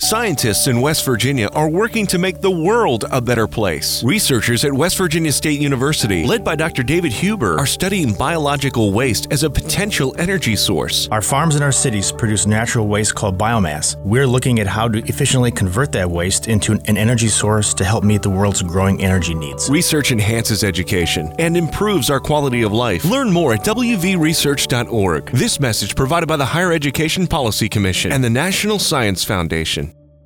Scientists in West Virginia are working to make the world a better place. Researchers at West Virginia State University, led by Dr. David Huber, are studying biological waste as a potential energy source. Our farms in our cities produce natural waste called biomass. We're looking at how to efficiently convert that waste into an energy source to help meet the world's growing energy needs. Research enhances education and improves our quality of life. Learn more at wvresearch.org. This message provided by the Higher Education Policy Commission and the National Science Foundation.